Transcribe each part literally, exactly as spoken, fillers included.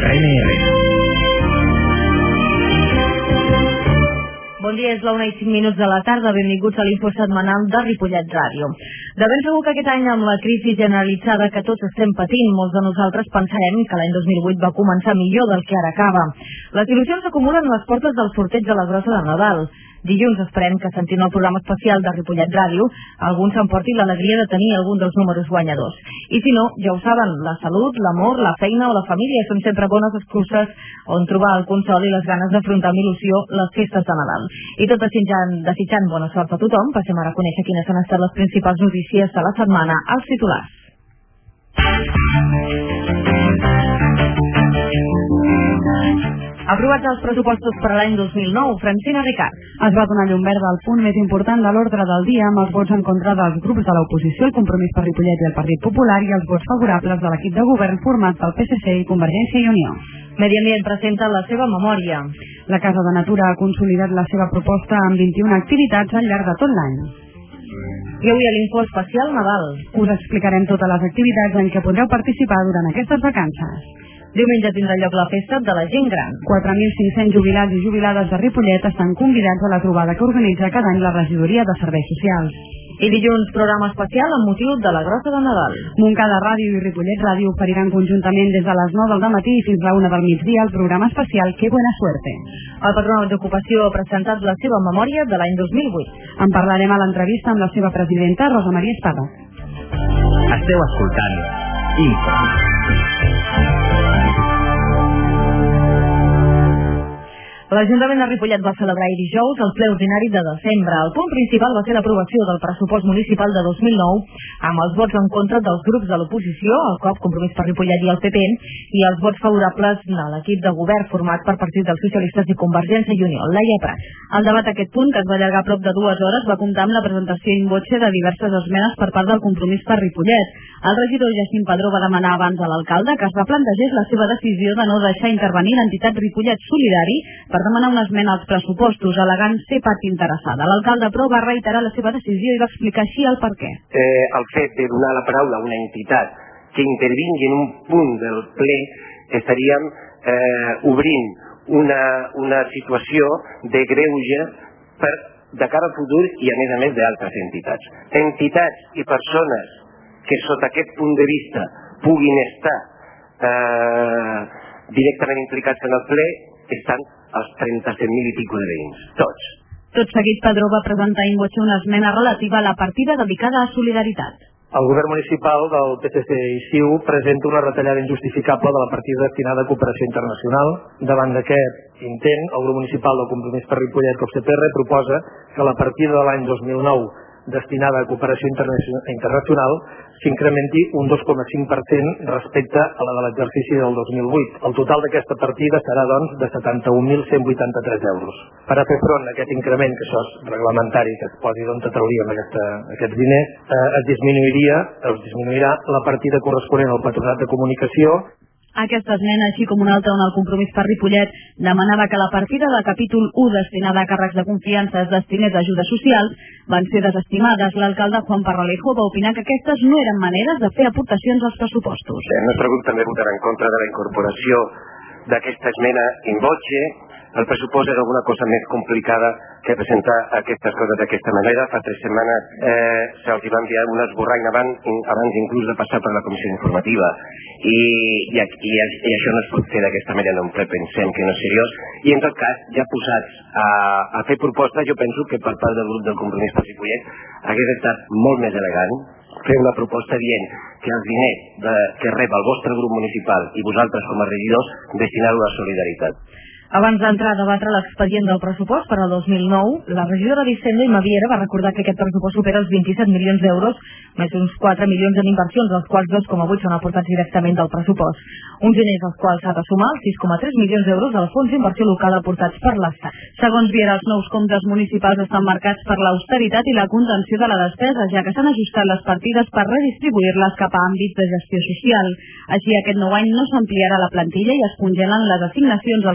Contra N R. Bon dia, és la una i cinc minuts de la tarda. Benvinguts a l'info setmanal de Ripollet Ràdio. De ben segur que aquest any, amb la crisi generalitzada que tots estem patint, molts de nosaltres pensarem que l'any dos mil vuit va començar millor del que ara acaba. Les il·lusions s'acumulen a les portes del sorteig de la Grossa de Nadal. Dilluns esperem que, sentint el programa especial de Ripollet Ràdio, alguns s'emportin l'alegria de tenir algun dels números guanyadors. I si no, ja ho saben, la salut, l'amor, la feina o la família són sempre bones excuses on trobar el consol i les ganes d'afrontar amb il·lusió les festes de Nadal. I tot desitjant, desitjant bona sort a tothom, passem ara a conèixer quines han estat les principals notícies de la setmana als titulars. Aprovats els pressupostos per a l'any dos mil nou, Francina Ricard. Es va donar llum verda al punt més important de l'ordre del dia, amb els vots en contra dels grups de l'oposició, el Compromís per Ripollet i el Partit Popular, i els vots favorables de l'equip de govern format pel P S C i Convergència i Unió. Medi Ambient presenta la seva memòria. La Casa de Natura ha consolidat la seva proposta amb vint-i-una activitats al llarg de tot l'any. I avui a l'Info Especial Nadal us explicarem totes les activitats en què podreu participar durant aquestes vacances. Diumenge tindrà lloc la festa de la gent gran. quatre mil cinc-cents jubilats i jubilades de Ripollet estan convidats a la trobada que organitza cada any la Regidoria de Serveis Socials. I dilluns, programa especial amb motiu de la Grossa de Nadal. Montcada Ràdio i Ripollet Ràdio oferiran conjuntament des de les nou del matí fins a la una del migdia el programa especial Que Buena Suerte. El Patronat d'Ocupació ha presentat la seva memòria de l'any dos mil vuit. En parlarem a l'entrevista amb la seva presidenta, Rosa Maria Espada. Esteu escoltant Info. L'Ajuntament de Ripollet va celebrar ahir dijous el ple ordinari de desembre. El punt principal va ser l'aprovació del pressupost municipal de dos mil nou, amb els vots en contra dels grups de l'oposició, el C O P, Compromís per Ripollet i el P P, i els vots favorables de l'equip de govern format per Partit dels Socialistes i Convergència i Unió, Laia Prat. El debat d'aquest punt, que es va allargar prop de dues hores, va comptar amb la presentació in voce de diverses esmenes per part del Compromís per Ripollet. El regidor Jacint Padró va demanar abans a l'alcalde que es replantegés la seva decisió de no deixar intervenir l'entitat Ripollet Solidari per demanar una esmena als pressupostos, al·legant ser part interessada. L'alcalde, però, va reiterar la seva decisió i va explicar així el perquè. Eh, el fet de donar la paraula a una entitat que intervingui en un punt del ple estaríem eh, obrint una, una situació de greuge per, de cara al futur i, a més a més, d'altres entitats. Entitats i persones que, sota aquest punt de vista, puguin estar eh, directament implicats en el ple estan els trenta-set mil i pico de veïns, tots. Tot seguit, Padró va presentar in voce una esmena relativa a la partida dedicada a Solidaritat. El govern municipal del P S C i C I U presenta una retallada injustificable de la partida destinada a cooperació internacional. Davant d'aquest intent, el grup municipal del Compromís per Ripollet, C O P C P R, proposa que la partida de l'any dos mil nou destinada a cooperació internacional s'incrementi un dos coma cinc per cent respecte a la de l'exercici del dos mil vuit. El total d'aquesta partida serà, doncs, de setanta-un mil cent vuitanta-tres euros. Per a fer front a aquest increment, que això és reglamentari, que es posi d'on trauríem aquesta, aquests diners, eh, es disminuiria, es disminuirà la partida corresponent al Patronat de Comunicació. Aquesta esmena, així com una altra on el Compromís per Ripollet demanava que la partida de capítol u destinada a càrrecs de confiança es destinés a ajudes socials, van ser desestimades. L'alcalde Juan Parralejo va opinar que aquestes no eren maneres de fer aportacions als pressupostos. El nostre grup també votarà en contra de la incorporació d'aquesta esmena in voce. El pressupost és alguna cosa més complicada que presentar aquestes coses d'aquesta manera. Fa tres setmanes eh, se'ls va enviar un esborrany abans, abans inclús de passar per la comissió informativa. I, i, i, i això no es pot fer d'aquesta manera, no pensem que no és seriós. I en tot cas, ja posats a, a fer propostes, jo penso que per part del grup del Compromís per Ripollet hagués estat molt més elegant fer una proposta dient que els diners de, que rep el vostre grup municipal i vosaltres com a regidors destinar-ho a Solidaritat. Abans d'entrar a debatre l'expedient del pressupost per al dos mil nou, la regidora d'Hisenda, Imma Viera, va recordar que aquest pressupost supera els vint-i-set milions d'euros, més uns quatre milions en inversions, dels quals dos coma vuit són aportats directament del pressupost. Uns diners als quals s'ha de sumar els sis coma tres milions d'euros del Fons d'Inversió Local aportats per l'Estat. Segons Viera, els nous comptes municipals estan marcats per l'austeritat i la contenció de la despesa, ja que s'han ajustat les partides per redistribuir-les cap a àmbits de gestió social. Així, aquest nou any no s'ampliarà la plantilla i es congelen les assignacions als regidors i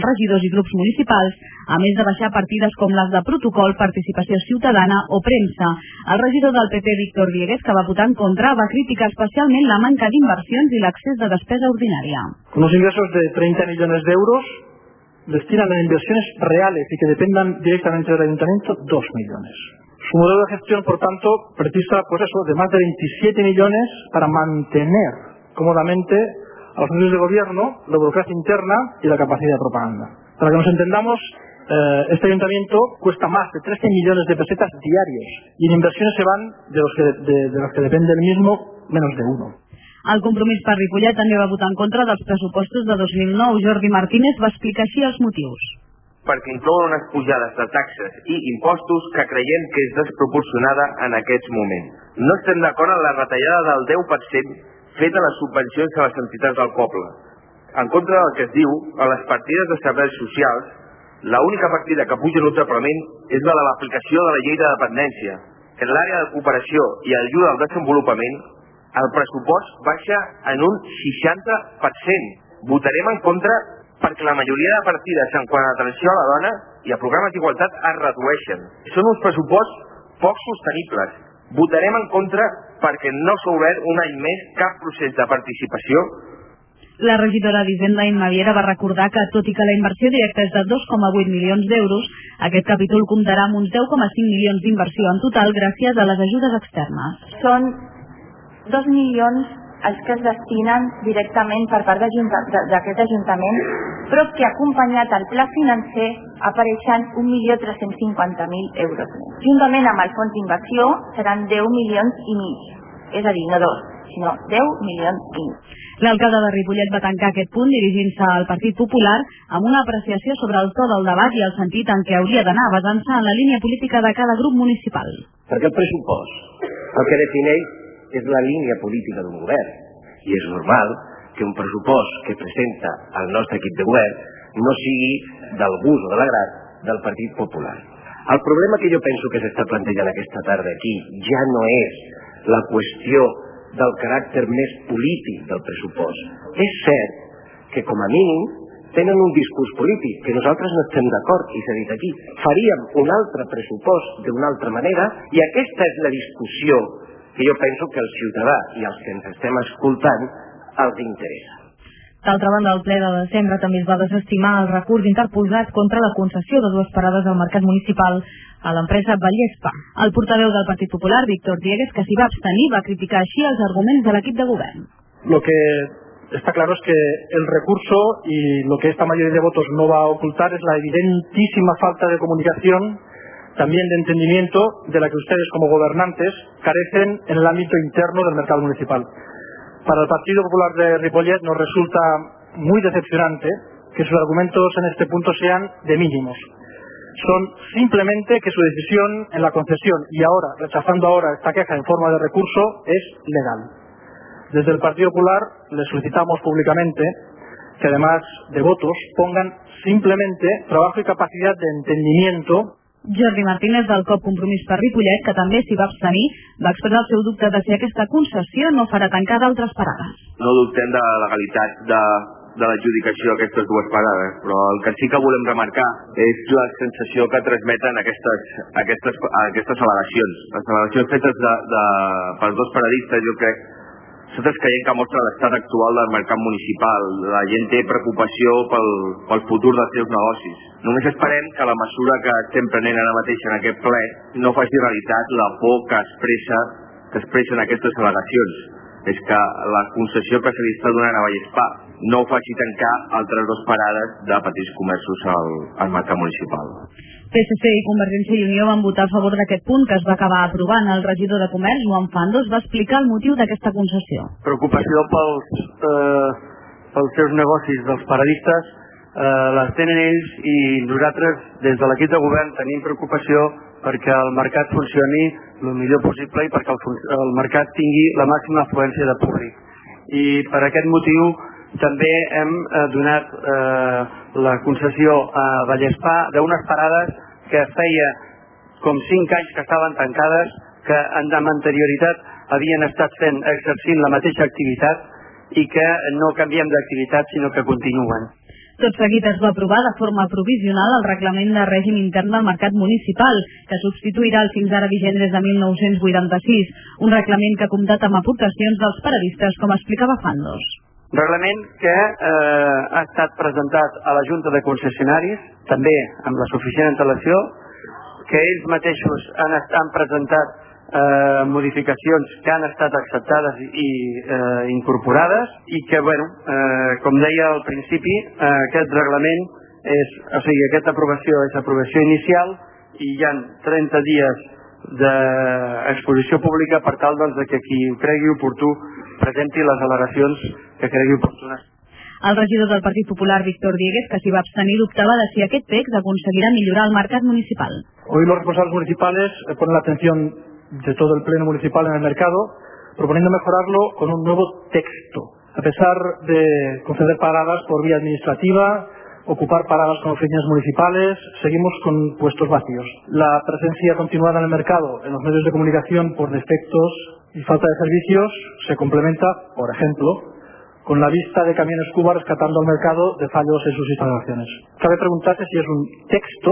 i grups municipals, a més de baixar partides com les de protocol, participació ciutadana o premsa. El regidor del P P, Víctor Diegues, que va votar en contra, va criticar especialment la manca d'inversions y el exceso de despesa ordinaria. Con unos ingresos de treinta millones de euros, destinan a inversiones reales y que dependan directamente del ayuntamiento dos millones. Su modelo de gestión, por tanto, precisa pues eso, de más de veintisiete millones para mantener cómodamente a los niveles de gobierno, la burocracia interna y la capacidad de propaganda. Para que nos entendamos, eh, este ayuntamiento cuesta más de trece millones de pesetas diarios y en inversiones se van de los que, de, de los que depende el mismo menos de uno. El Compromís per Ripollet també va votar en contra dels pressupostos de dos mil nou. Jordi Martínez va explicar així els motius. Perquè inclouen unes pujades de taxes i impostos que creiem que és desproporcionada en aquests moments. No estem d'acord en la retallada del deu per cent feta a les subvencions a les entitats del poble. En contra del que es diu, a les partides de serveis socials, l'única partida que puja notablement és la de l'aplicació de la llei de dependència. En l'àrea de cooperació i ajuda al desenvolupament, el pressupost baixa en un seixanta per cent. Votarem en contra perquè la majoria de partides en quant a atenció a la dona i a programes d'igualtat es redueixen. Són uns pressuposts poc sostenibles. Votarem en contra perquè no s'ha obert un any més cap procés de participació. La regidora d'Hisenda, Imma Viera, va recordar que, tot i que la inversió directa és de dos coma vuit milions d'euros, aquest capítol comptarà amb uns deu coma cinc milions d'inversió en total gràcies a les ajudes externes. Són dos milions els que es destinen directament per part d'aquest Ajuntament, però que acompanyat al pla financer apareixen un milió tres-cents cinquanta mil euros més. Juntament amb el fons d'inversió seran deu milions i mig, és a dir, no dos, sinó deu milions i mig. L'alcalde de Ripollet va tancar aquest punt dirigint-se al Partit Popular amb una apreciació sobre el to del debat i el sentit en què hauria d'anar, basant-se en la línia política de cada grup municipal. Perquè el pressupost el que defineix és la línia política d'un govern i és normal que un pressupost que presenta el nostre equip de govern no sigui del gust o de l'agrat del Partit Popular. El problema que jo penso que s'està plantejant aquesta tarda aquí ja no és la qüestió del caràcter més polític del pressupost. És cert que com a mínim tenen un discurs polític, que nosaltres no estem d'acord, i s'ha dit aquí. Faríem un altre pressupost d'una altra manera i aquesta és la discussió que jo penso que el ciutadà i els que ens estem escoltant els interessa. D'altra banda, el ple de desembre també es va desestimar el recurs interposat contra la concessió de dues parades al mercat municipal a l'empresa Vallespa. El portaveu del Partit Popular, Víctor Diegues, que s'hi va abstenir, va criticar així els arguments de l'equip de govern. Lo que está claro es que el recurso y lo que esta mayoría de votos no va a ocultar es la evidentísima falta de comunicación, también de entendimiento, de la que ustedes como gobernantes carecen en el ámbito interno del mercado municipal. Para el Partido Popular de Ripollet nos resulta muy decepcionante que sus argumentos en este punto sean de mínimos. Son simplemente que su decisión en la concesión y ahora, rechazando ahora esta queja en forma de recurso, es legal. Desde el Partido Popular les solicitamos públicamente que además de votos pongan simplemente trabajo y capacidad de entendimiento. Jordi Martínez, del C O P Compromís per Ripollet, que també s'hi va abstenir, va expressar el seu dubte de si aquesta concessió no farà tancar d'altres parades. No dubtem de la legalitat de, de l'adjudicació d'aquestes dues parades, però el que sí que volem remarcar és la sensació que transmeten aquestes, aquestes, aquestes al·legacions. Les al·legacions fetes de, de, pels dos paradistes, jo crec, nosaltres creiem que mostra l'estat actual del mercat municipal. La gent té preocupació pel, pel futur dels seus negocis. Només esperem que la mesura que estem prenent ara mateix en aquest ple no faci realitat la por que expressa, que expressen aquestes al·legacions. És que la concessió que se li està donant a Vallespa no faci tancar altres dues parades de petits comerços al, al mercat municipal. P S C i Convergència i Unió van votar a favor d'aquest punt, que es va acabar aprovant. El regidor de Comerç, Joan Fandos, va explicar el motiu d'aquesta concessió. Preocupació pels, eh, pels seus negocis dels paradistes eh, les tenen ells i nosaltres des de l'equip de govern tenim preocupació perquè el mercat funcioni el millor possible i perquè el, el mercat tingui la màxima afluència de públic. I per aquest motiu també hem eh, donat eh, la concessió a Vallespa d'unes parades que feia com cinc anys que estaven tancades, que amb anterioritat havien estat fent, exercint la mateixa activitat i que no canviem d'activitat sinó que continuen. Tot seguit es va aprovar de forma provisional el reglament de règim intern del mercat municipal, que substituirà el fins ara vigent des de mil nou-cents vuitanta-sis, un reglament que ha comptat amb aportacions dels paradistes, com explicava Fandos. Reglament que eh, ha estat presentat a la Junta de Concessionaris, també amb la suficient antelació, que ells mateixos han, han presentat eh, modificacions que han estat acceptades i eh, incorporades i que, bueno, eh, com deia al principi, eh, aquest reglament és, o sigui, aquesta aprovació és aprovació inicial i hi ha trenta dies d'exposició pública per tal doncs, que qui ho cregui oportú presenti les al·legacions que cregui oportunes. El regidor del Partit Popular, Víctor Diegues, que s'hi va abstenir, dubtava de si aquest text aconseguirà millorar el mercat municipal. Hoy los responsables municipales ponen la atención de todo el pleno municipal en el mercado, proponiendo mejorarlo con un nuevo texto. A pesar de conceder paradas por vía administrativa, ocupar paradas con oficinas municipales, seguimos con puestos vacíos. La presencia continuada en el mercado, en los medios de comunicación por defectos y falta de servicios, se complementa, por ejemplo, con la vista de camiones Cuba rescatando al mercado de fallos en sus instalaciones. Cabe preguntarse si es un texto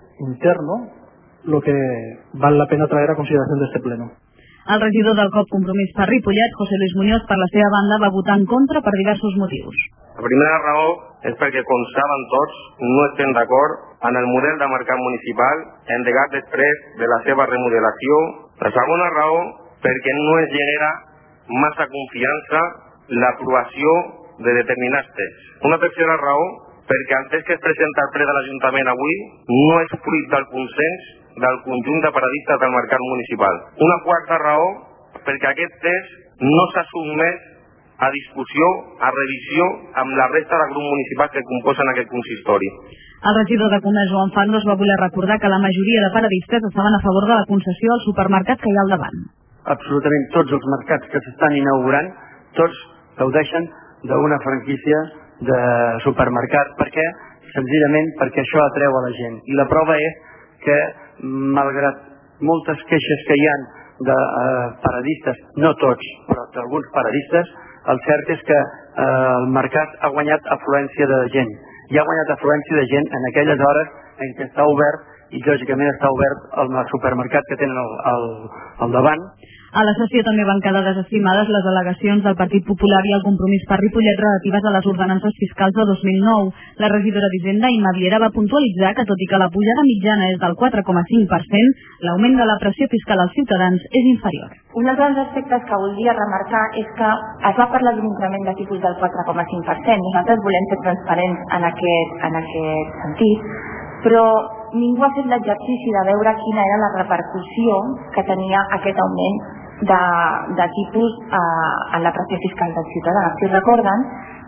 interno lo que vale la pena traer a consideración de este pleno. El regidor del C O P Compromís per Ripollet, José Luis Muñoz, per la seva banda, va votar en contra per diversos motius. La primera raó és perquè, com saben tots, no estem d'acord en el model de mercat municipal endegat després de la seva remodelació. La segona raó, perquè no es genera massa confiança l'aprovació de determinats texts. Una tercera raó, perquè el text que es presenta al ple de l'Ajuntament avui no és fruit del consens del conjunt de paradistes del mercat municipal. Una quarta raó, perquè aquest text no s'ha sotmès a discussió, a revisió amb la resta de grups municipals que composen aquest consistori. El regidor de Comerç, Joan Fandos, va voler recordar que la majoria de paradistes estaven a favor de la concessió al supermercat que hi ha al davant. Absolutament tots els mercats que s'estan inaugurant, tots gaudeixen d'una franquícia de supermercat. Per què? Senzillament perquè això atreu a la gent. I la prova és que, malgrat moltes queixes que hi ha de eh, paradistes, no tots, però d'alguns paradistes, el cert és que eh, el mercat ha guanyat afluència de gent. I ha guanyat afluència de gent en aquelles hores en què està obert, i lògicament està obert el supermercat que tenen al, al, al davant. A la sessió també van quedar desestimades les al·legacions del Partit Popular i el Compromís per Ripollet relatives a les ordenances fiscals de dos mil nou. La regidora d'Hisenda, Imma Viera, va puntualitzar que, tot i que la pujada mitjana és del quatre coma cinc per cent, l'augment de la pressió fiscal als ciutadans és inferior. Un altre dels aspectes que voldria remarcar és que es va parlar d'un increment de tipus del quatre coma cinc per cent. Nosaltres volem ser transparents en aquest, en aquest sentit, però ningú ha fet l'exercici de veure quina era la repercussió que tenia aquest augment de, de tipus eh, en la pressió fiscal dels ciutadans. Si recorden,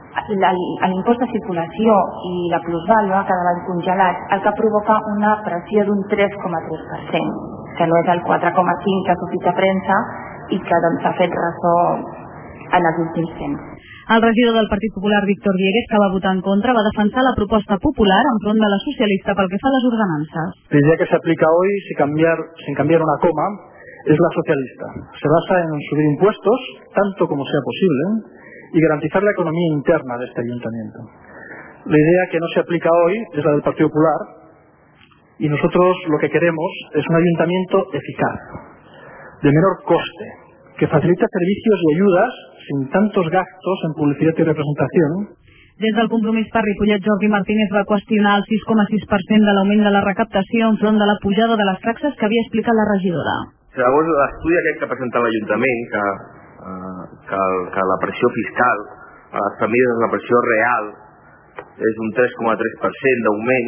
l'impost de circulació i la plusvàlua quedaven congelats, el que provoca una pressió d'un tres coma tres per cent, que no és el quatre coma cinc que ha sortit a premsa i que doncs, s'ha fet ressò en els últims temps. El regidor del Partit Popular, Víctor Diegues, que va votar en contra, va defensar la proposta popular enfront de la socialista pel que fa a les ordenances. La idea que se aplica hoy, sin cambiar, sin cambiar una coma, es la socialista. Se basa en subir impuestos, tanto como sea posible, y garantizar la economía interna de este ayuntamiento. La idea que no se aplica hoy es la del Partido Popular, y nosotros lo que queremos es un ayuntamiento eficaz, de menor coste, que facilite servicios y ayudas sin tantos gastos en publicidad y representación. Des del Compromís per Ripollet, Jordi Martínez va qüestionar el sis coma sis per cent de l'augment de la recaptació enfront de la pujada de les taxes que havia explicat la regidora. Segons l'estudi aquest que presenta l'Ajuntament, que, eh, que, que la pressió fiscal a les famílies, la pressió real, és un tres coma tres per cent d'augment,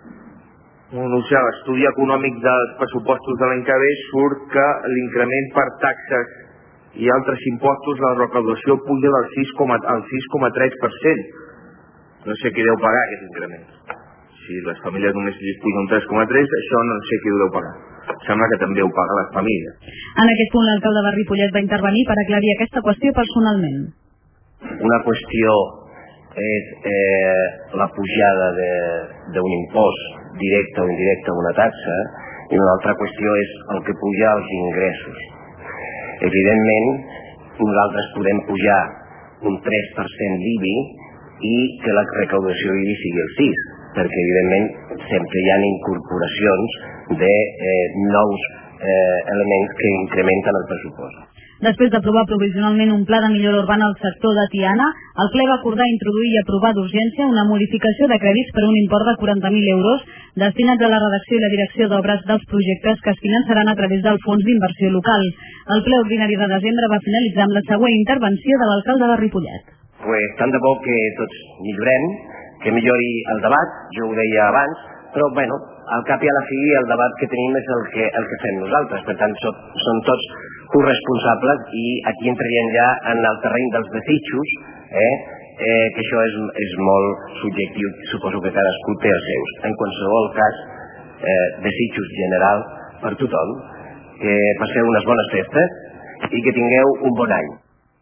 no sé, l'estudi econòmic dels pressupostos de l'any que ve surt que l'increment per taxes i altres impostos, la recaudació puja del sis coma tres per cent. No sé qui deu pagar aquest increment. Si les famílies només pugen un tres coma tres, això no sé qui ho deu pagar. Sembla que també ho paga les famílies. En aquest punt l'alcalde de Ripollet va intervenir per aclarir aquesta qüestió personalment. Una qüestió és eh, la pujada d'un impost directe o indirecte a una taxa, i una altra qüestió és el que puja als ingressos. Evidentment, nosaltres podem pujar un tres per cent d'I B I i que la recaudació I B I sigui el sis, perquè evidentment sempre hi ha incorporacions de eh, nous eh, elements que incrementen el pressupost. Després d'aprovar provisionalment un pla de millora urbana al sector de Tiana, el ple va acordar introduir i aprovar d'urgència una modificació de crèdits per un import de quaranta mil euros destinats a la redacció i la direcció d'obres dels projectes que es finançaran a través del Fons d'Inversió Local. El ple ordinari de desembre va finalitzar amb la següent intervenció de l'alcalde de Ripollet. Pues tant de bo que tots millorem, que millori el debat, jo ho deia abans, però bueno, al cap i a la fi el debat que tenim és el que, el que fem nosaltres, per tant som, som tots corresponsables i aquí entraríem ja en el terreny dels desitjos, eh? Eh, que això és, és molt subjectiu, suposo que cadascú té els seus. En qualsevol cas, eh, desitjos general per tothom, que passeu unes bones festes i que tingueu un bon any.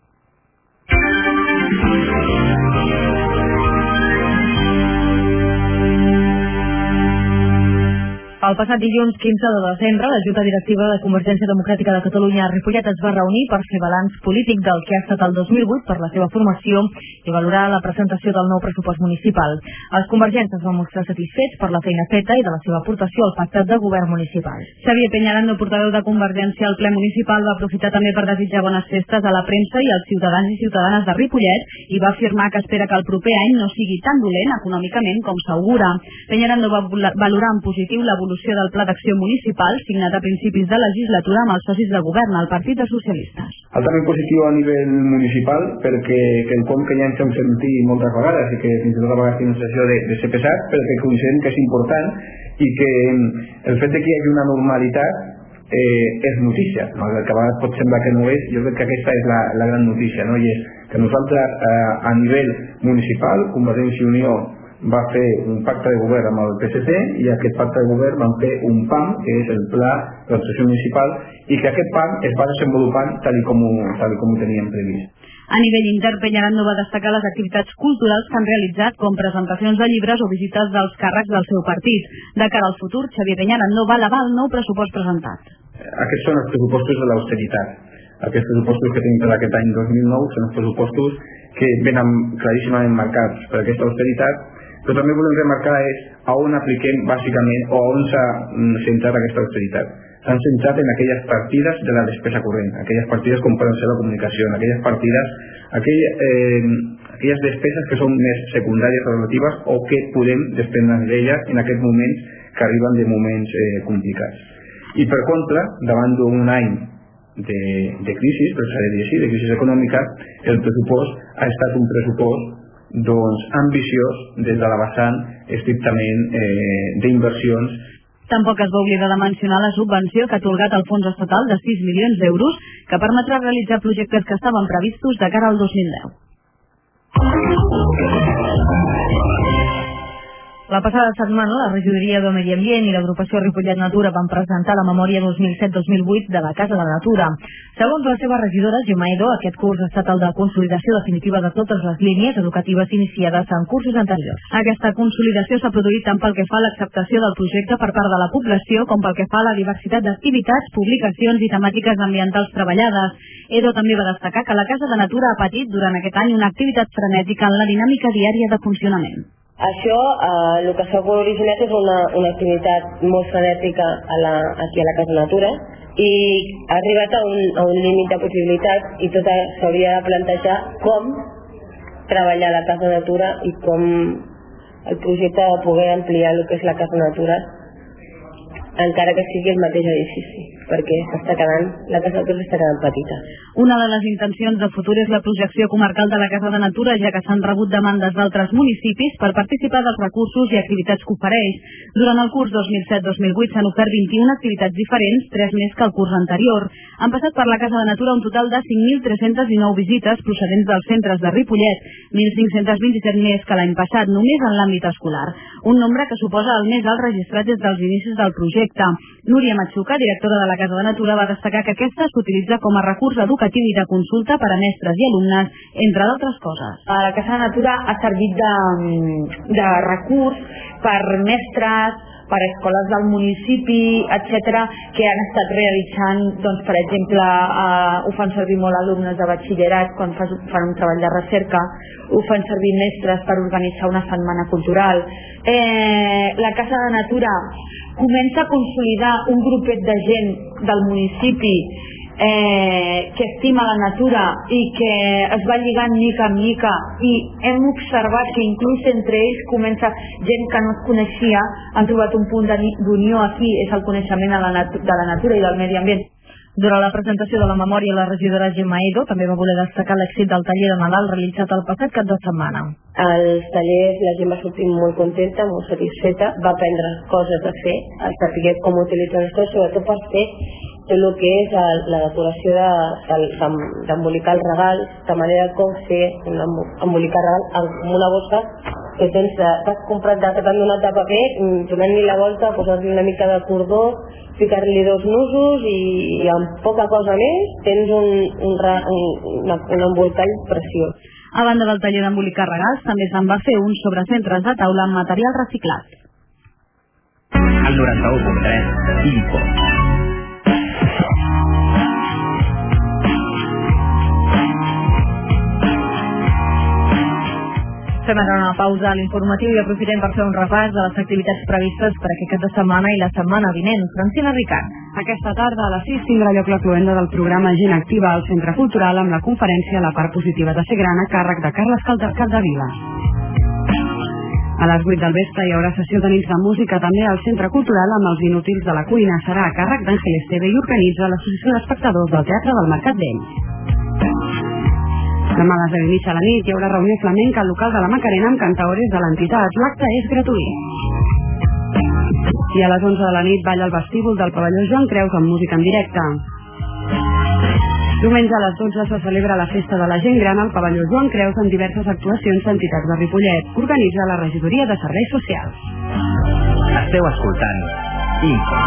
El passat dilluns quinze de desembre, la Junta Directiva de Convergència Democràtica de Catalunya a Ripollet es va reunir per fer balanç polític del que ha estat el dos mil vuit per la seva formació i valorar la presentació del nou pressupost municipal. Els convergents es van mostrar satisfets per la feina feta i de la seva aportació al pacte de govern municipal. Xavier Peñarando, portaveu de Convergència al ple municipal, va aprofitar també per desitjar bones festes a la premsa i als ciutadans i ciutadanes de Ripollet i va afirmar que espera que el proper any no sigui tan dolent econòmicament com s'augura. Peñarando va valorar en positiu l'evolució del Pla d'Acció Municipal signat a principis de legislatura amb els socis de govern, el Partit dels Socialistes. Altament positiu a nivell municipal perquè quelcom que ja ens hem sentit moltes vegades i que fins i tot a vegades tinc la sensació de, de ser pesat, perquè considerem que és important i que el fet de que hi hagi una normalitat eh, és notícia, malgrat que a vegades pot semblar que no és. Jo crec que aquesta és la, la gran notícia, no? I és que nosaltres eh, a nivell municipal, Convergència i Unió va fer un pacte de govern amb el P S C i aquest pacte de govern van fer un P A M, que és el Pla d'Adaptació Municipal, i que aquest P A M es va desenvolupant tal i com ho, tal i com ho teníem previst. A nivell intern, Peñarando va destacar les activitats culturals que han realitzat, com presentacions de llibres o visites dels càrrecs del seu partit. De cara al futur, Xavier Peñarando va elevar el nou pressupost presentat. Aquests són els pressupostos de l'austeritat. Aquests pressupostos que tenim per aquest any dos mil nou són els pressupostos que venen claríssimament marcats per aquesta austeritat, però també volem remarcar és a on apliquem bàsicament o a on s'ha centrat aquesta austeritat. S'han centrat en aquelles partides de la despesa corrent, aquelles partides com poden ser la comunicació, en aquelles partides, aquell, eh, aquelles despeses que són més secundàries o relatives o que podem desprendre d'elles en aquests moments que arriben de moments eh, complicats. I per contra, davant d'un any de, de crisi, per s'ha de dir així, de crisi econòmica, el pressupost ha estat un pressupost doncs, ambiciós des de la vessant estrictament eh, d'inversions. Tampoc es va oblidar de mencionar la subvenció que ha atorgat el fons estatal de sis milions d'euros que permetrà realitzar projectes que estaven previstos de cara al dos mil deu. La passada setmana, la Regidoria de Medi Ambient i l'agrupació Ripollet Natura van presentar la memòria dos mil set dos mil vuit de la Casa de la Natura. Segons la seva regidora, Jumaido, aquest curs ha estat el de consolidació definitiva de totes les línies educatives iniciades en cursos anteriors. Aquesta consolidació s'ha produït tant pel que fa a l'acceptació del projecte per part de la població com pel que fa a la diversitat d'activitats, publicacions i temàtiques ambientals treballades. Edo també va destacar que la Casa de Natura ha patit durant aquest any una activitat frenètica en la dinàmica diària de funcionament. Això, eh, el que s'ha originat és una, una activitat molt frenètica a la, aquí a la Casa Natura i ha arribat a un, a un límit de possibilitats i tot s'hauria de plantejar com treballar a la Casa Natura i com el projecte de poder ampliar el que és la Casa Natura encara que sigui el mateix edifici, perquè s'està quedant, la Casa Natura està quedant petita. Una de les intencions de futur és la projecció comarcal de la Casa de Natura, ja que s'han rebut demandes d'altres municipis per participar dels recursos i activitats que ofereix. Durant el curs dos mil set dos mil vuit s'han ofert vint-i-una activitats diferents, tres més que el curs anterior. Han passat per la Casa de Natura un total de cinc mil tres-centes dinou visites procedents dels centres de Ripollet, mil cinc-cents vint-i-set més que l'any passat, només en l'àmbit escolar. Un nombre que suposa el més alt registrat des dels inicis del projecte. Núria Matsuka, directora de la Casa de Natura, va destacar que aquesta s'utilitza com a recurs educatiu i de consulta per a mestres i alumnes, entre d'altres coses. La Casa de Natura ha servit de, de recurs per mestres, per escoles del municipi, etcètera, que han estat realitzant, doncs, per exemple, eh, ho fan servir molt alumnes de batxillerat quan fas, fan un treball de recerca, ho fan servir mestres per organitzar una setmana cultural. Eh, la Casa de Natura comença a consolidar un grupet de gent del municipi Eh, que estima la natura i que es va lligant mica en mica, i hem observat que inclús entre ells comença gent que no es coneixia, han trobat un punt d'unió aquí, és el coneixement de la, natu de la natura i del medi ambient. Durant la presentació de la memòria, la regidora Gemma Edo també va voler destacar l'èxit del taller de Nadal realitzat el passat cap de setmana. Els tallers, la gent va sortir molt contenta, molt satisfeta, va aprendre coses a fer, a saber com utilitzar les coses, sobretot per fer tot el que és la decoració d'embolicar els regals, de manera com fer embolicar regal amb una bossa que tens, t'has comprat de que t'han donat de paper, donant-li la volta, posar-li una mica de cordó, ficar-li dos nusos i, i amb poca cosa més tens un, un, un, un embolcall preciós. A banda del taller d'embolicar regals, també se'n va fer un sobre centres de taula amb material reciclat. El noranta-u punt tres, Info. Fem ara una pausa a l'informatiu i aprofitem per fer un repàs de les activitats previstes per aquest cap de setmana i la setmana vinent. Francina Ricard. Aquesta tarda a les sis tindrà lloc la cloenda del programa Gent Activa al Centre Cultural amb la conferència La part positiva de ser gran a càrrec de Carles Capdevila. A les vuit del vespre hi haurà sessió de nits de música també al Centre Cultural amb els inútils de la cuina. Serà a càrrec d'Àngel Esteve i organitza l'Associació d'Espectadors del Teatre del Mercat Vell. Demà a les deu i mitja a la nit hi haurà reunió flamenca al local de la Macarena amb cantaores de l'entitat. L'acte és gratuït. I a les onze de la nit balla al vestíbul del pavelló Joan Creus amb música en directe. Diumenge a les dotze se celebra la festa de la gent gran al pavelló Joan Creus amb diverses actuacions d'entitats de Ripollet. Organitza la regidoria de serveis socials. Esteu escoltant Info.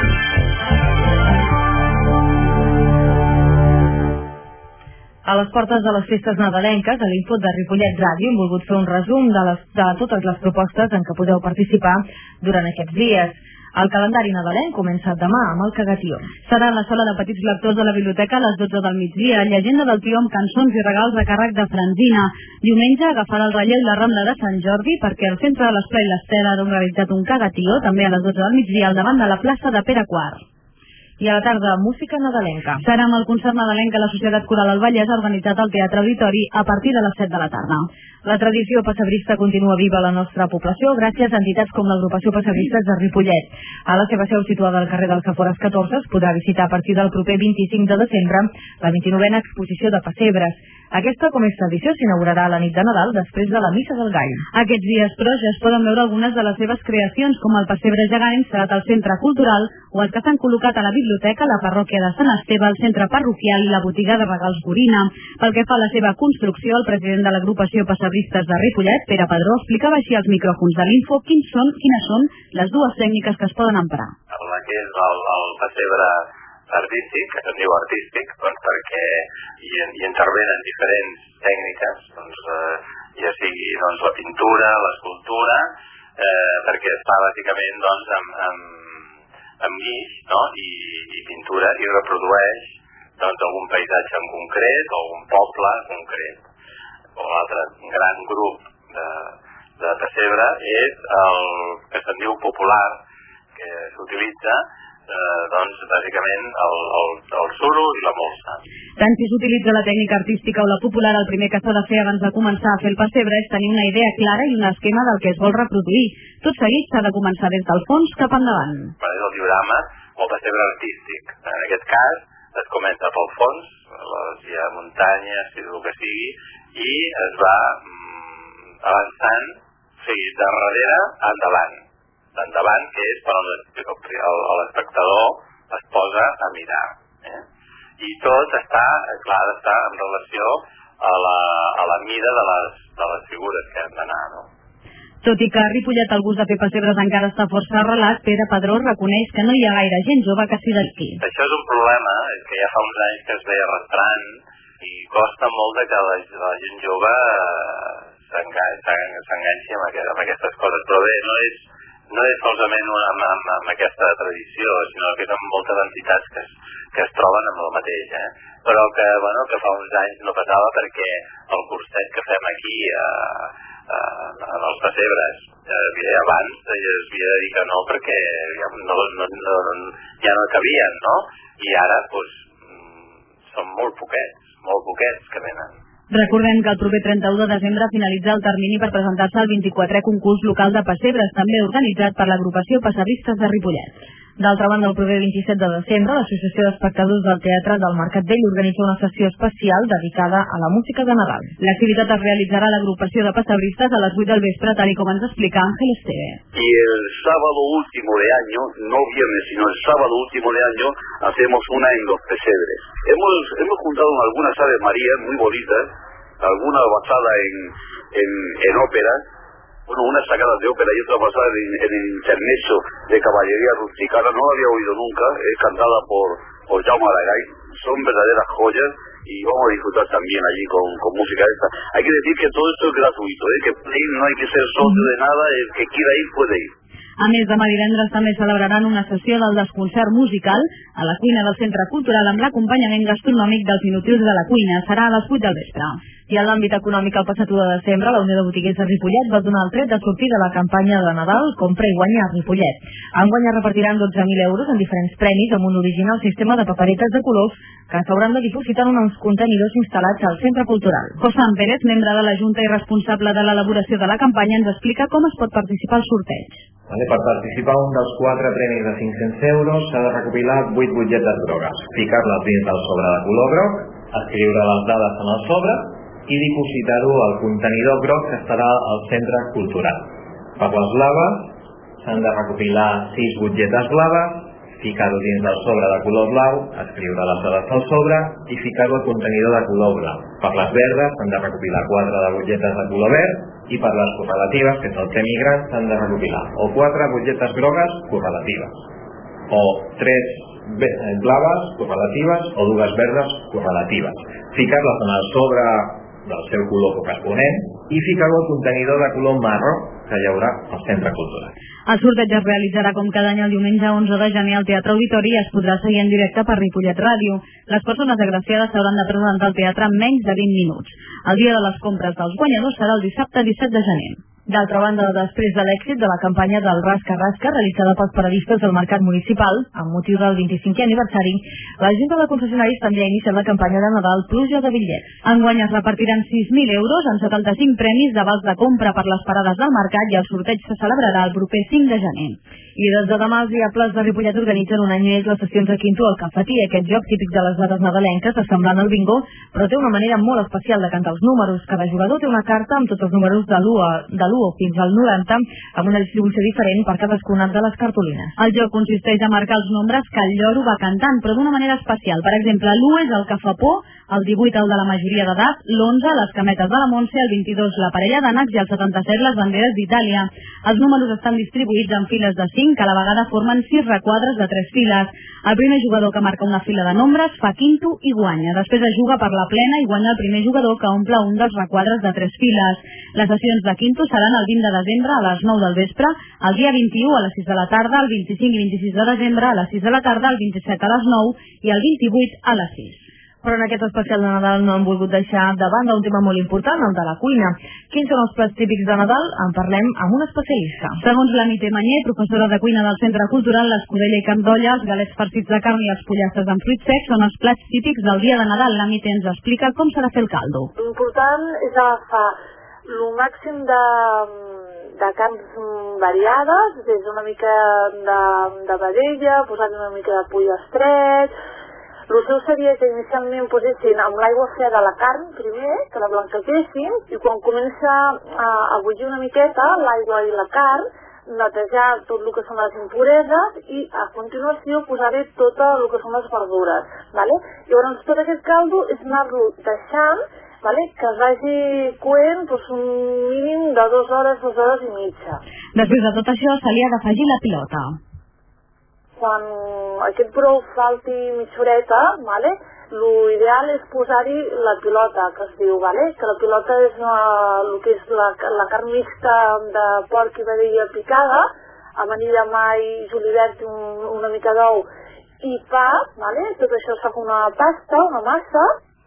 A les portes de les festes nadalenques, a l'Info de Ripollet Ràdio hem volgut fer un resum de, les, de totes les propostes en què podeu participar durant aquests dies. El calendari nadalenc comença demà amb el Cagatió. Serà en la sala de petits lectors de la biblioteca a les dotze del migdia, llegenda del tió amb cançons i regals a càrrec de Franzina. Diumenge agafarà el relleu la Rambla de Sant Jordi perquè al centre de l'Esplai l'Estela ha organitzat un Cagatió, també a les dotze del migdia al davant de la plaça de Pere quart. I a la tarda, música nadalenca. Serà amb el concert nadalenc que la Societat Coral del Vallès ha organitzat al Teatre Auditori a partir de les set de la tarda. La tradició pessebrista continua viva a la nostra població gràcies a entitats com l'Agrupació Pessebristes de Ripollet. A la seva seu situada al carrer dels Afores catorze es podrà visitar a partir del proper vint-i-cinc de desembre la vint-i-novena exposició de pessebres. Aquesta, com és tradició, s'inaugurarà a la nit de Nadal després de la Missa del Gall. Aquests dies, però, ja es poden veure algunes de les seves creacions, com el pessebre gegant instal·lat al Centre Cultural o els que s'han col·locat a la biblioteca, la parròquia de Sant Esteve, el centre parroquial i la botiga de regals Gorina. Pel que fa a la seva construcció, el president de l'Agrupació Pessebristes de Ripollet, Pere Padró, explicava així als micròfons de l'Info quins són, quines són les dues tècniques que es poden emprar. El que és el, el pessebre artístic, que se'n diu artístic, doncs perquè hi, hi intervenen diferents tècniques, doncs, eh, ja sigui doncs, la pintura, l'escultura, eh, perquè es fa bàsicament doncs, amb, amb, amb guix, no? I, i pintura, i reprodueix doncs, algun paisatge en concret o un poble concret. O l'altre gran grup de, de pessebre és el que se'n diu popular, que s'utilitza Eh, doncs, bàsicament, el, el, el suro i la molsa. Tant si s'utilitza la tècnica artística o la popular, el primer que s'ha de fer abans de començar a fer el pessebre és tenir una idea clara i un esquema del que es vol reproduir. Tot seguit s'ha de començar des del fons cap endavant. És el diorama o el pessebre artístic. En aquest cas, es comença pel fons, si hi ha muntanyes, si és el que sigui, i es va mm, avançant, o sigui, de darrere a endavant. Endavant, que és per on l'espectador es posa a mirar. Eh? I tot està, clar, està en relació a la, a la mida de les, de les figures que han d'anar, no? Tot i que a Ripollet el gust de fer pessebres encara està força arrelat, Pere Padró reconeix que no hi ha gaire gent jove que s'hi dediqui. Això és un problema, és que ja fa uns anys que es ve arrastrant i costa molt de que la, la gent jove s'enganxi amb, aquest, amb aquestes coses, però bé, no és no és solament una, amb, amb, amb aquesta tradició, sinó que són moltes entitats que es, que es troben amb el mateix, eh? Però que, bueno, que fa uns anys no passava perquè el curset que fem aquí a, a, en els pessebres eh, abans es havia de dir que no perquè ja no, no, no, ja no cabien, no? I ara, doncs, són molt poquets, molt poquets que venen. Recordem que el proper trenta-u de desembre finalitza el termini per presentar-se al vint-i-quatrè concurs local de pessebres, també organitzat per l'agrupació Pessebristes de Ripollet. D'altra banda, el proper vint-i-set de desembre, l'Associació d'Espectadors del Teatre del Mercat Vell organitza una sessió especial dedicada a la música de Nadal. L'activitat es realitzarà a l'agrupació de Pessebristes a les vuit del vespre, tal com ens explica Ángel Esteve. Y el sábado último de año, no viernes, sino el sábado último de año, hacemos una en los pesebres. Hemos, hemos juntado algunas Aves Marías muy bonitas, algunas basadas en, en, en ópera, bueno, unas sacadas de ópera y otras basadas en, en el intermezzo de caballería rusticana. No la había oído nunca, es cantada por, por Jaume Aragay. Son verdaderas joyas y vamos a disfrutar también allí con, con música esta. Hay que decir que todo esto es gratuito, ¿eh? Que no hay que ser socio de nada, el que quiera ir puede ir. A més, demà divendres també celebraran una sessió del desconcert musical a la cuina del Centre Cultural amb l'acompanyament gastronòmic dels inútils de la cuina. Serà a les vuit del vespre. I en l'àmbit econòmic, el passat u de desembre, la Unió de Botiguers de Ripollet va donar el tret de sortida de la campanya de Nadal Compra i Guanya a Ripollet. Enguany es repartiran dotze mil euros en diferents premis amb un original sistema de paperetes de colors que s'hauran de dipositar en uns contenidors instal·lats al Centre Cultural. José Pérez, membre de la Junta i responsable de l'elaboració de la campanya, ens explica com es pot participar al sorteig. Vale, per participar un dels quatre premis de cinc-cents euros s'ha de recopilar vuit butlletes grogues, ficar-les dins del sobre de color groc, escriure les dades en el sobre i dipositar-ho al contenidor groc que estarà al Centre Cultural. Per les blaves s'han de recopilar sis butlletes blaves, ficar-ho dins del sobre de color blau, escriure les dades al sobre i ficar-ho al contenidor de color blau. Per les verdes s'han de recopilar quatre de butlletes de color verd i per les correlatives, que és el semigran, s'han de recopilar o quatre butlletes grogues correlatives o tres blaves correlatives o dues verdes correlatives. Ficar-les en el sobre del seu color corresponent i ficar-ho al contenidor de color marró que hi haurà al Centre Cultural. El sorteig es realitzarà com cada any el diumenge onze de gener al Teatre Auditori i es podrà seguir en directe per Ripollet Ràdio. Les persones agraciades s'hauran de presentar al teatre en menys de vint minuts. El dia de les compres dels guanyadors serà el dissabte disset de gener. D'altra banda, després de l'èxit de la campanya del Rasca-Rasca realitzada pels paradistes del Mercat Municipal, amb motiu del vint-i-cinquè aniversari, la Junta de Concessionaris també ha iniciat la campanya de Nadal Pluja de Bitllets. Enguany es repartiran sis mil euros en setanta-cinc premis de vals de compra per les parades del mercat i el sorteig se celebrarà el proper cinc de gener. I des de demà els Diables de Ripollet organitzen un any més les sessions de Quinto al Cafetí, aquest joc típic de les dates nadalenques, semblant al bingo, però té una manera molt especial de cantar els números. Cada jugador té una carta amb tots els números de l'u fins al noranta, amb una distribució diferent per cadascuna de les cartolines. El joc consisteix a marcar els nombres que el lloro va cantant, però d'una manera especial. Per exemple, l'u és el que fa por, el divuit el de la majoria d'edat, l'onze les cametes de la Montse, el vint-i-dos la parella d'ànecs i el setanta-set les banderes d'Itàlia. Els números estan distribuïts en files de cinc, que a la vegada formen sis requadres de tres files. El primer jugador que marca una fila de nombres fa quinto i guanya. Després es juga per la plena i guanya el primer jugador que omple un dels requadres de tres files. Les sessions de quinto seran el vint de desembre a les nou del vespre, el dia vint-i-u a les sis de la tarda, el vint-i-cinc i vint-i-sis de desembre a les sis de la tarda, el vint-i-set a les nou i el vint-i-vuit a les sis. Però en aquest especial de Nadal no hem volgut deixar de banda un tema molt important, el de la cuina. Quins són els plats típics de Nadal? En parlem amb un especialista. Segons la Mite Manyer, professora de cuina del Centre Cultural, l'escudella i camp d'olla, els galets farcits de carn i els pollastres amb fruits secs són els plats típics del dia de Nadal. La Mite ens explica com s'ha de fer el caldo. L'important és agafar el màxim de, de carns variades, des d'una mica de, de vedella, posar una mica de pollastres. El seu seria que inicialment posessin amb l'aigua freda la carn primer, que la blanquegessin, i quan comença a, a bullir una miqueta l'aigua i la carn, netejar tot el que són les impureses i a continuació posar-hi tot el que són les verdures. Vale? Llavors tot aquest caldo és anar-lo deixant, vale? Que es vagi coent doncs, un mínim de dues hores, dues hores i mitja. Després de tot això se li ha d'afegir la pilota. Quan aquest brou falti mitja horeta, vale? L'ideal és posar-hi la pilota, que es diu, vale? Que la pilota és uh, el que és la, la carn mixta de porc i vedella picada, amanida mai, julivert, un, una mica d'ou i pa, vale? Tot això es fa com una pasta, una massa,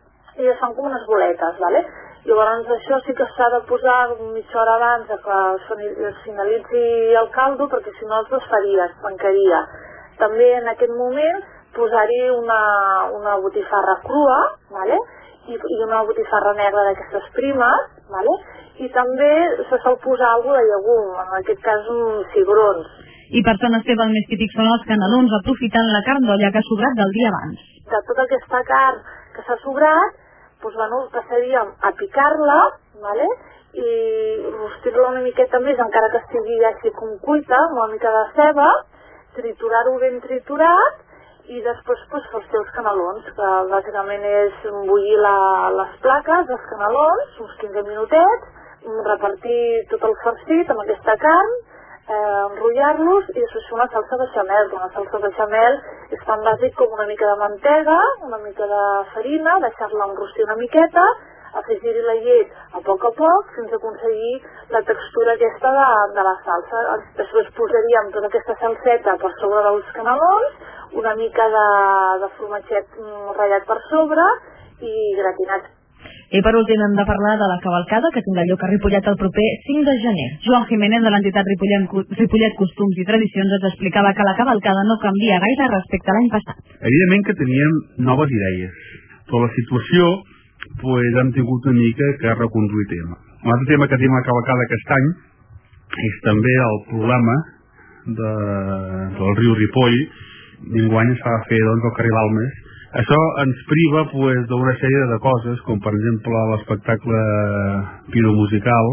i es fan com unes boletes, vale? Llavors això sí que s'ha de posar mitja hora abans que es finalitzi el caldo, perquè si no es desfaria, es tancaria. També en aquest moment posar-hi una, una botifarra crua, vale? I, i una botifarra negra d'aquestes primes, vale? I també se sol posar alguna de llegum, en aquest cas uns cigrons. I per Sant Esteve el més típic són els canelons, aprofitant la carn d'olla que ha sobrat del dia abans. De tota aquesta carn que s'ha sobrat, doncs, bueno, passaríem a picar-la, vale? I rostir-la una miqueta més, encara que estigui ja així com cuita, amb una mica de ceba, triturar-ho ben triturat, i després pues, fer els teus canelons, que bàsicament és bullir la, les plaques dels canelons, uns quinze minutets, repartir tot el farcit amb aquesta carn, eh, enrotllar-los i després fer una salsa bechamel. Una salsa bechamel és tan bàsic com una mica de mantega, una mica de farina, deixar-la enrostir una miqueta, afegir-hi la llet a poc a poc fins a aconseguir la textura aquesta de, de la salsa. Després posaríem tota aquesta salseta per sobre dels canelons, una mica de, de formatget ratllat per sobre i gratinat. I per últim hem de parlar de la cavalcada que tindrà lloc a Ripollet el proper cinc de gener. Joan Jiménez de l'entitat Ripollet, Ripollet Costums i Tradicions ens explicava que la cavalcada no canvia gaire respecte a l'any passat. Evidentment que teníem noves idees, però la situació pues, hem tingut una mica que reconduir tema. L'altre tema que tenim a la cavalcada aquest any és també el problema de, del riu Ripoll. D'enguany es va fer doncs, el carrer Balmes. Això ens priva pues, d'una sèrie de coses, com per exemple l'espectacle piromusical,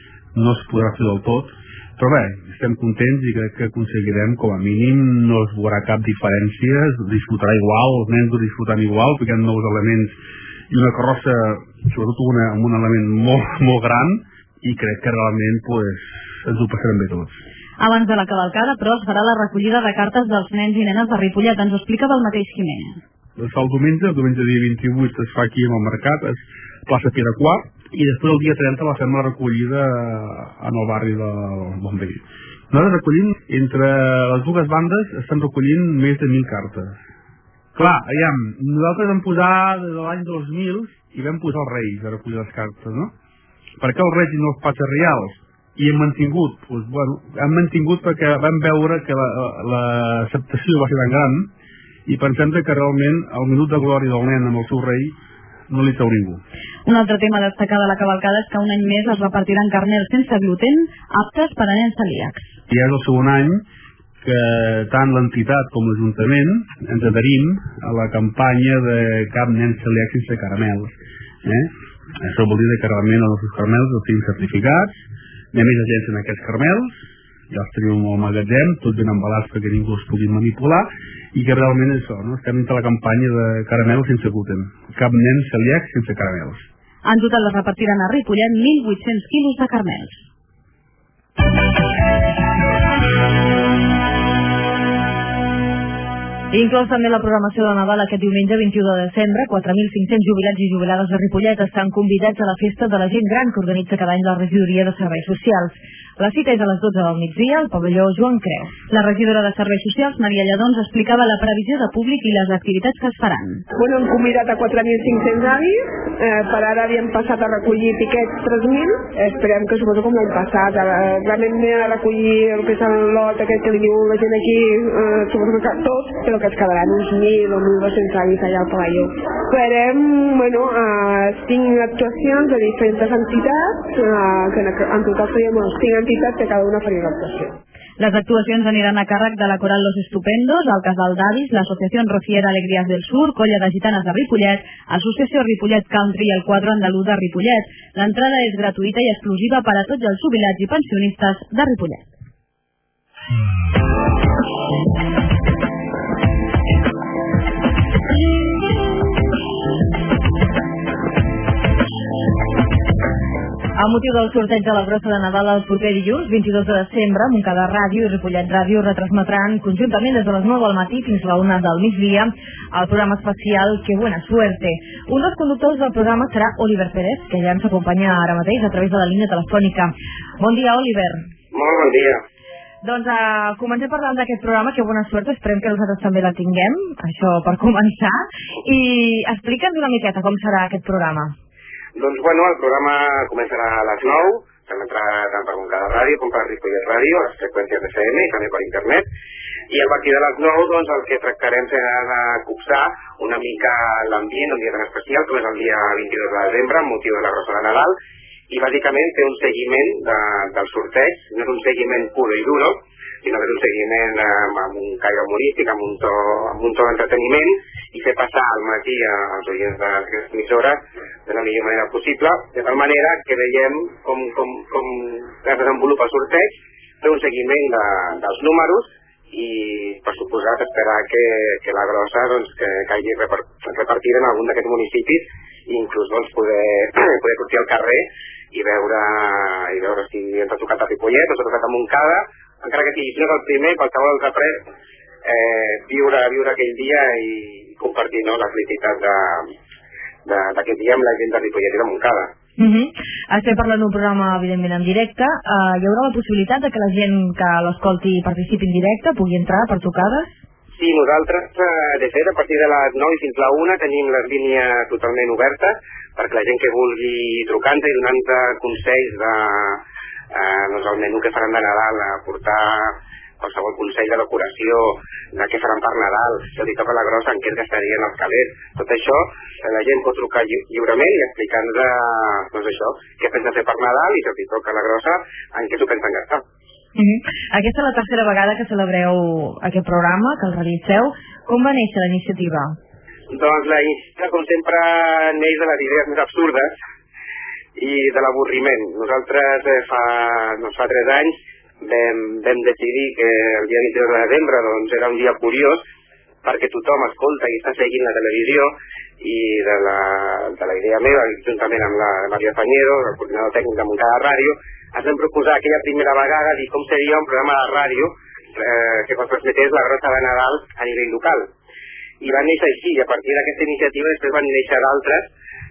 no es podrà fer del tot, però bé, estem contents i crec que aconseguirem, com a mínim, no es veurà cap diferència, es disfrutarà igual, els nens ho disfrutaran igual, perquè hi ha nous elements i una carrossa, sobretot una, amb un element molt, molt gran, i crec que realment pues, ens ho passarem bé tots. Abans de la cavalcada, però, es farà la recollida de cartes dels nens i nenes de Ripollet. Ens ho explicava el mateix Jiménez. Es fa el diumenge, el diumenge dia vint-i-vuit es fa aquí al mercat, es plaça Pere quart, i després el dia trenta la fem la recollida en el barri del Bonvell. Nosaltres recollim, entre les dues bandes, estem recollint més de mil cartes. Clar, aviam, nosaltres vam posar des de l'any dos mil i vam posar els Reis a recollir les cartes, no? Per què els Reis i no els Patges Reials? I hem mantingut, doncs, bueno, hem mantingut perquè vam veure que l'acceptació la, va ser tan gran i pensem que realment el minut de glòria del nen amb el seu rei no li treu ningú. Un altre tema a destacar de la cavalcada és que un any més es repartiran carnets sense gluten aptes per a nens celíacs. I és el segon any que tant l'entitat com l'Ajuntament ens adherim a la campanya de cap nen celíac sense caramels. Eh? Això vol dir que realment els nostres caramels els tenim certificats, anem més agents en aquests caramels, ja els tenim al magatzem, tots ben embalats perquè ningú els pugui manipular, i que realment és això, no? Estem dintre la campanya de caramels sense gluten. Cap nen celíac sense caramels. En total es repartiran a Ripollet mil vuit-cents quilos de caramels. Inclòs també la programació de Nadal aquest diumenge vint-i-u de desembre, quatre mil cinc-cents jubilats i jubilades de Ripollet estan convidats a la festa de la gent gran que organitza cada any la regidoria de serveis socials. La cita és a les dotze del migdia al pavelló Joan Creu. La regidora de serveis socials, Maria Lledons, explicava la previsió de públic i les activitats que es faran. Bueno, hem convidat a quatre mil cinc-cents avis, eh, per ara havíem passat a recollir tiquets tres mil, esperem que suposo com l'any passat, eh, realment anem a recollir el que és el lot aquest que li diu la gent aquí, eh, suposo que tots, però que es quedaran uns mil o mil dos-cents avis allà al pavelló. Farem, bueno, eh, cinc actuacions de diferents entitats, eh, que en total faríem uns cinc entitats que cada una faria una actuació. Les actuacions aniran a càrrec de la Coral Los Estupendos, el Casal d'Avis, l'Associació Rociera Alegrías del Sur, Colla de Gitanes de Ripollet, Associació Ripollet Country i el Quadro Andalú de Ripollet. L'entrada és gratuïta i exclusiva per a tots els jubilats i pensionistes de Ripollet. Amb motiu del sorteig de la brossa de Nadal el proper dilluns, vint-i-dos de desembre, Montcada Ràdio i Ripollet Ràdio retransmetran conjuntament des de les nou del matí fins a la una del migdia el programa especial Que Buena Suerte. Un dels conductors del programa serà Oliver Pérez, que ja ens acompanya ara mateix a través de la línia telefònica. Bon dia, Oliver. Molt bon dia. Doncs uh, comencem parlant d'aquest programa, que bona sort, esperem que nosaltres també la tinguem, això per començar, i explica'ns una miqueta com serà aquest programa. Doncs bueno, el programa començarà a les nou, s'emetrà tant per Montcada Ràdio com per Ripollet Ràdio, a les freqüències de F M i també per internet, i a partir de les nou doncs, el que tractarem serà de copsar una mica l'ambient, un dia tan especial com és el dia vint-i-dos de desembre, amb motiu de la grossa de Nadal, i bàsicament fer un seguiment de, del sorteig, no és un seguiment puro i duro, sinó que és un seguiment amb, amb un caire humorístic, amb un to, amb un to d'entreteniment, i fer passar al matí als oients d'aquestes emissores de la millor manera possible, de tal manera que veiem com, com, com es desenvolupa el sorteig, fer un seguiment de, dels números, i per suposat esperar que, que la grossa doncs, que caigui repartida en algun d'aquests municipis, i inclús doncs, poder, poder sortir al carrer i veure, i veure si ens ha tocat a Ripollet o s'ha tocat a Montcada, encara que sigui, si no és el primer, qualsevol altre pres, eh, viure, viure aquell dia i compartir, no, la felicitat d'aquest dia amb la gent de Ripollet i de Montcada. Uh -huh. Estem parlant d'un programa, evidentment, en directe. Uh, hi haurà la possibilitat de que la gent que l'escolti participi en directe, pugui entrar per trucades? Sí, nosaltres, eh, de fet, a partir de les nou i fins a la una tenim les línies totalment obertes perquè la gent que vulgui trucar-nos i donar-nos consells de, eh, doncs el menú que faran de Nadal, aportar qualsevol consell de decoració, de què faran per Nadal, si els toca la grossa, en què es gastarien els calés. Tot això, la gent pot trucar lli lliurement i explicar-nos doncs això, què pensa fer per Nadal i si els toca la grossa, en què s'ho pensen gastar. Uh -huh. Aquesta és la tercera vegada que celebreu aquest programa, que el realitzeu. Com va néixer la iniciativa? Doncs la iniciativa, com sempre, neix de les idees més absurdes i de l'avorriment. Nosaltres eh, fa, doncs, fa tres anys vam, vam decidir que el dia vint-i-dos de desembre doncs, era un dia curiós perquè tothom escolta i està seguint la televisió, i de la, de la idea meva, juntament amb la Maria Pañero, el coordinador tècnic de Montcada Ràdio, ens vam proposar aquella primera vegada dir com seria un programa de ràdio eh, que ens transmetés la grossa de Nadal a nivell local. I va néixer així, i a partir d'aquesta iniciativa després van néixer d'altres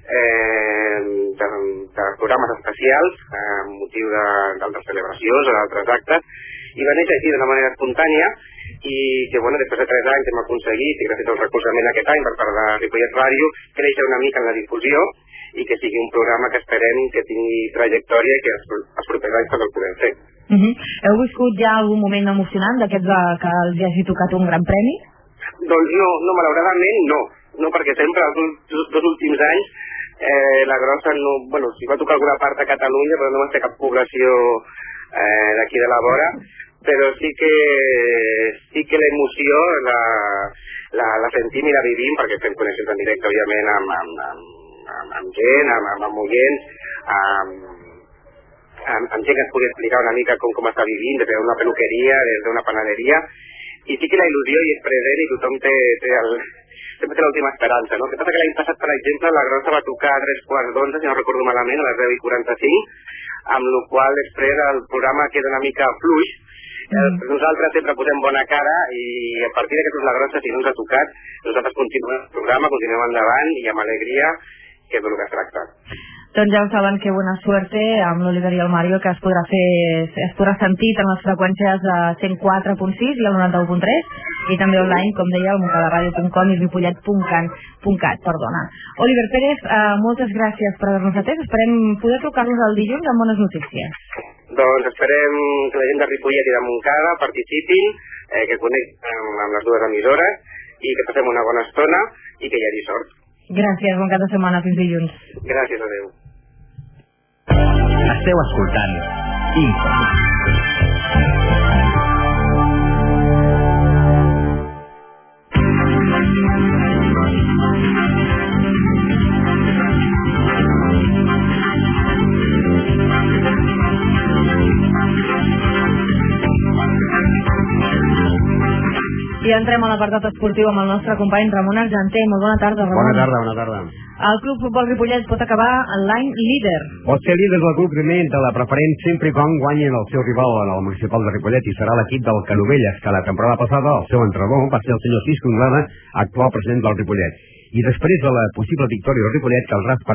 eh, de, de programes especials eh, amb motiu d'altres celebracions o d'altres actes, i va néixer així d'una manera espontània, i que bueno, després de tres anys hem aconseguit, i gràcies al recolzament aquest any per part de Ripollet Ràdio, créixer una mica en la difusió i que sigui un programa que esperem que tingui trajectòria i que els, els propers anys també el podem fer. Uh -huh. Heu viscut ja algun moment emocionant d'aquests que els hagi tocat un gran premi? Doncs no, no, malauradament no, no perquè sempre els dos, dos últims anys eh, la grossa no, bueno, si va tocar alguna part de Catalunya però no va ser cap població eh, d'aquí de la vora, però sí que sí que l'emoció la, la, la sentim i la vivim perquè fem connexions en directe, òbviament, amb, amb, amb, amb, amb gent, amb, amb, amb oients, amb, amb, amb gent que ens pugui explicar una mica com, com està vivint, des d'una peluqueria, des d'una panaderia, i sí que la il·lusió hi és present i tothom té, té el, sempre té l'última esperança, no? El que passa que l'any passat, per exemple, la grossa va tocar a tres quarts d'onze, si no recordo malament, a les deu i quaranta-cinc, amb la qual després el programa queda una mica fluix. Mm. Nosaltres sempre posem bona cara i a partir de que és la grossa, si no ens ha tocat, nosaltres continuem el programa, continuem endavant i amb alegria, que és del que es tracta. Doncs ja ho saben, que bona suerte amb l'Oliver i el Mario, que es podrà fer, es podrà sentir en les freqüències de cent quatre punt sis i el noranta-u punt tres, i també online, com deia, al montcadaradio punt com i ripollet punt cat, perdona. Oliver Pérez, eh, moltes gràcies per haver-nos atès, esperem poder trucar-nos el dilluns amb bones notícies. Doncs esperem que la gent de Ripollet i de Montcada participin, eh, que connecten amb les dues emissores i que passem una bona estona i que hi hagi sort. Gràcies, bon cap de setmana, fins dilluns. Gràcies, adeu. Esteu escoltant Info. I entrem a l'apartat esportiu amb el nostre company Ramon Argenter. Molt bona tarda, Ramon. Bona tarda, bona tarda. El Club Futbol Ripollet pot acabar l'any líder. Pot ser líder del club primer de la preferent sempre i quan guanyin el seu rival en el municipal de Ripollet, i serà l'equip del Canovelles, que la temporada passada el seu entrenador va ser el senyor Cisco Anglada, actual president del Ripollet. I després de la possible victòria del Ripollet caldrà esperar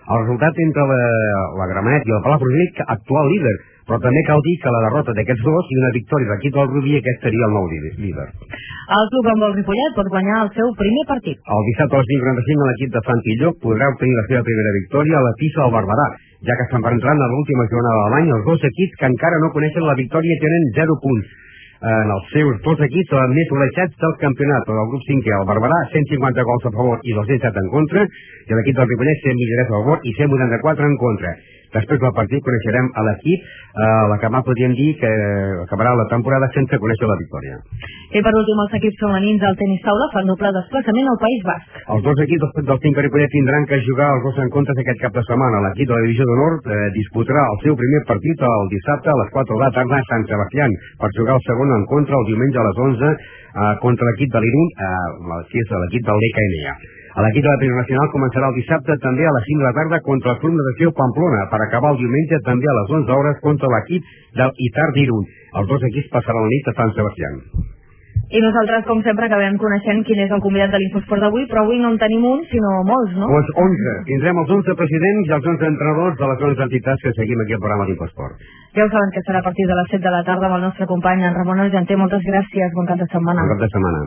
El resultat entre la, la Gramenet i el Palafrugell actual líder, però també cal dir que la derrota d'aquests dos i una victòria de l'equip del Rubí, aquest seria el nou líder. El club amb el Ripollet pot guanyar el seu primer partit. El dissabte a les cinc quaranta-cinc l'equip de Santi Lloc podrà obtenir la seva primera victòria a la pista del Barberà, ja que estan entrant a l'última jornada de l'any els dos equips que encara no coneixen la victòria i tenen zero punts. En els seus dos equips són més golejats del campionat, el grup cinquè, el Barberà, cent cinquanta gols a favor i dos-cents set en contra, i l'equip del Ripollet, cent vint-i-tres a favor i cent vuitanta-quatre en contra. Després del partit coneixerem a l'equip, eh, la que mà podríem dir que acabarà la temporada sense conèixer la victòria. I per últim, els equips femenins del tenis taula fan doble desplaçament al País Basc. Els dos equips del, del cinc Ripollet tindran que jugar els dos encontres aquest cap de setmana. L'equip de la Divisió d'Honor eh, disputarà el seu primer partit el dissabte a les quatre de la tarda a Sant Sebastián, per jugar el segon encontre el diumenge a les onze eh, contra l'equip de l'Irun, eh, que és l'equip del D K N A. L'equip de la Primera Nacional començarà el dissabte també a les cinc de la tarda contra el Club Natació Pamplona, per acabar el diumenge també a les onze hores contra l'equip del Itar d'Irun. Els dos equips passaran la nit a Sant Sebastián. I nosaltres, com sempre, acabem coneixent quin és el convidat de l'Infosport d'avui, però avui no en tenim un, sinó molts, no? Doncs onze. Tindrem els onze presidents i els onze entrenadors de les onze entitats que seguim aquí al programa d'Infosport. Ja ho saben que serà a partir de les set de la tarda amb el nostre company, en Ramon Argenter. Moltes gràcies, bon cap de setmana. Bon cap de setmana.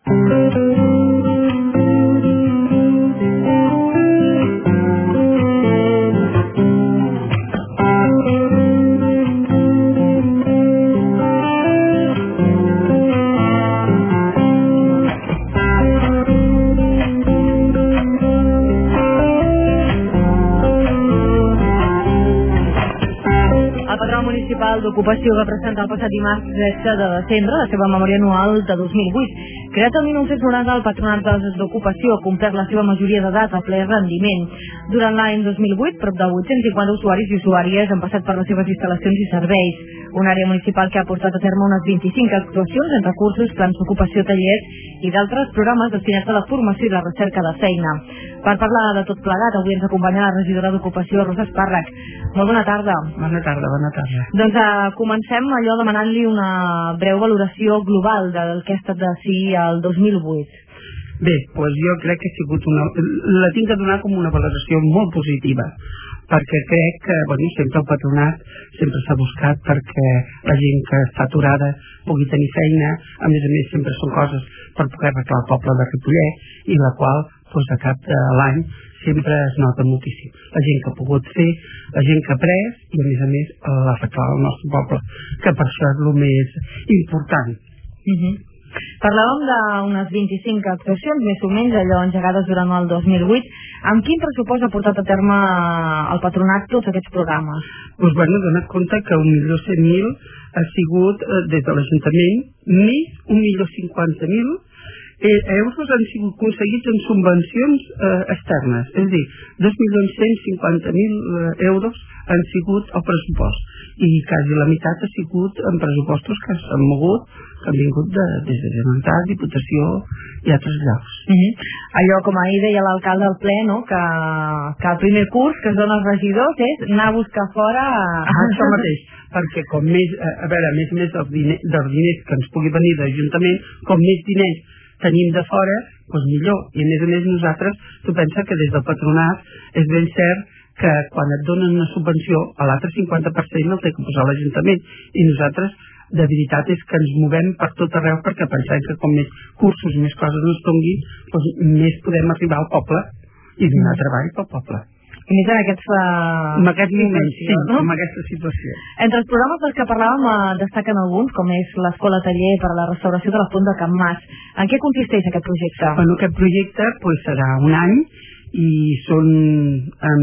Municipal d'Ocupació va presentar el passat dimarts tretze de desembre la seva memòria anual de dos mil vuit. Creat el mil nou-cents noranta, el Patronat d'Ocupació ha complert la seva majoria d'edat a ple rendiment. Durant l'any dos mil vuit, prop de vuit-cents cinquanta usuaris i usuàries han passat per les seves instal·lacions i serveis. Una àrea municipal que ha portat a terme unes vint-i-cinc actuacions en recursos, plans d'ocupació, tallers i d'altres programes destinats a la formació i la recerca de feina. Per parlar de tot plegat, avui ens acompanya la regidora d'Ocupació, Rosa Espàrrec. Molt bona tarda. Bona tarda, bona tarda. Doncs uh, comencem allò demanant-li una breu valoració global del que ha estat de si el dos mil vuit. Bé, doncs jo crec que ha sigut una... la tinc de donar com una valoració molt positiva, perquè crec que, bueno, sempre el patronat sempre s'ha buscat perquè la gent que està aturada pugui tenir feina, a més a més sempre són coses per poder arreglar el poble de Ripollet, i la qual, doncs, a cap de l'any sempre es nota moltíssim. La gent que ha pogut fer, la gent que ha pres, i a més a més l'arreglar el nostre poble, que per això és el més important. Uh-huh. Parlàvem d'unes vint-i-cinc actuacions, més o menys, allò engegades durant el dos mil vuit. Amb quin pressupost ha portat a terme el patronat tots aquests programes? Doncs, bueno, dona't compte que un milió cent mil ha sigut eh, des de l'Ajuntament, més un milió cinquanta mil eh, euros han sigut aconseguits en subvencions eh, externes, és a dir, dos milions cent cinquanta mil euros han sigut el pressupost, i quasi la meitat ha sigut en pressupostos que s'han mogut, que han vingut de, des de Generalitat, Diputació i altres llocs. Uh -huh. Allò, com ahir deia l'alcalde al ple, no? que, que el primer curs que es dona als regidors és anar a buscar fora... Ah, això mateix, perquè com més, a veure, a més a més dels diners, dels diners que ens pugui venir de l'Ajuntament, com més diners tenim de fora, doncs millor. I a més a més nosaltres, tu pensa que des del patronat és ben cert que quan et donen una subvenció, a l'altre cinquanta per cent el té que posar l'Ajuntament, i nosaltres de veritat és que ens movem per tot arreu perquè pensem que com més cursos i més coses ens donguin, doncs més podem arribar al poble i donar treball pel poble. I més en aquests, uh, en aquests moments, sí, no? en aquesta situació. Entre els programes dels que parlàvem uh, destaquen alguns, com és l'Escola Taller per a la restauració de la Font de Can Mas. En què consisteix aquest projecte? Bueno, aquest projecte pues, serà un any i són um,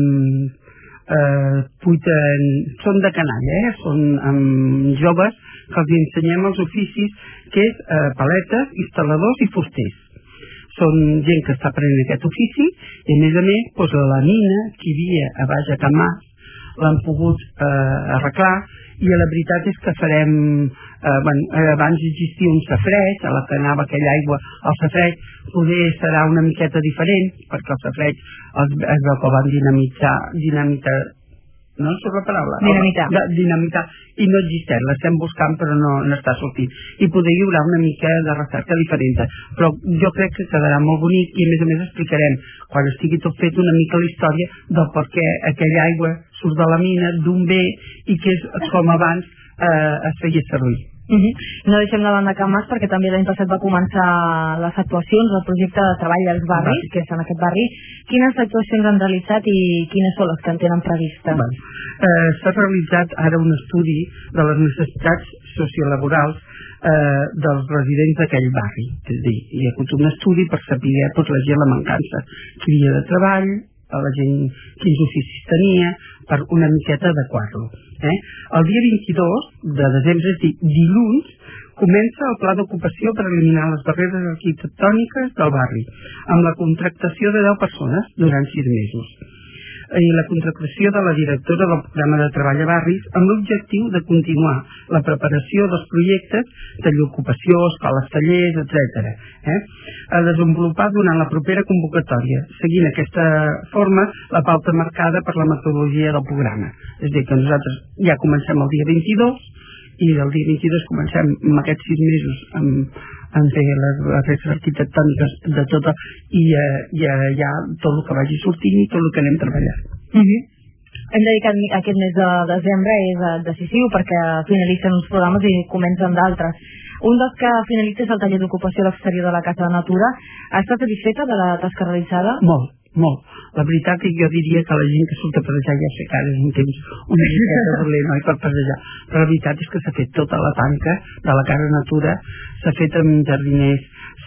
uh, puita, són de canalla, eh? Són um, joves que els ensenyem els oficis, que és uh, paletes, instal·ladors i fusters. Són gent que està aprenent aquest ofici i a més a més doncs, la mina que hi havia a baix a Can Mas l'han pogut eh, arreglar, i la veritat és que farem eh, bueno, abans existia un safreig a la que anava aquella aigua al safreig, poder serà una miqueta diferent perquè el safreig es, es veu que van dinamitzar dinamitar no surt la paraula, dinamitar, de, dinamitar i no existeix, l'estem buscant però no, no està sortint, i poder hi haurà una mica de recerca diferent, però jo crec que quedarà molt bonic i a més a més explicarem quan estigui tot fet una mica la història del per què aquella aigua surt de la mina, d'on ve i que és com abans eh, es feia servir. Uh -huh. No deixem de banda Can Mas perquè també l'any passat va començar les actuacions del projecte de treball als barris, que és en aquest barri. Quines actuacions han realitzat i quines són les que en tenen previstes? Bueno, eh, s'ha realitzat ara un estudi de les necessitats sociolaborals eh, dels residents d'aquell barri, és a dir, hi ha hagut un estudi per saber tota la gent la mancança que hi havia de treball, a la gent quins oficis tenia, per una miqueta adequar-lo. Eh? El dia vint-i-dos de desembre, és dir, dilluns, comença el pla d'ocupació per eliminar les barreres arquitectòniques del barri, amb la contractació de deu persones durant sis mesos. I la contractació de la directora del programa de treball a barris amb l'objectiu de continuar la preparació dels projectes de l'ocupació, escoles, tallers, etcètera. Eh? A desenvolupar durant la propera convocatòria, seguint aquesta forma la pauta marcada per la metodologia del programa. És a dir, que nosaltres ja comencem el dia vint-i-dos i del dia vint-i-dos comencem amb aquests sis mesos amb, amb fer les barreres arquitectòniques de tota i eh, ja, ja tot el que vagi sortint i tot el que anem treballant. Uh -huh. Hem dedicat aquest mes de desembre, és decisiu perquè finalitzen uns programes i comencen d'altres. Un dels que finalitza és el taller d'ocupació a l'exterior de la Casa de Natura. Ha estat satisfeta de la tasca realitzada? Molt, molt. La veritat és que jo diria que la gent que surt a passejar, ja sé que ara és un temps una miqueta dolent, oi, per passejar, però la veritat és que s'ha fet tota la tanca de la Casa de Natura, s'ha fet amb jardiners,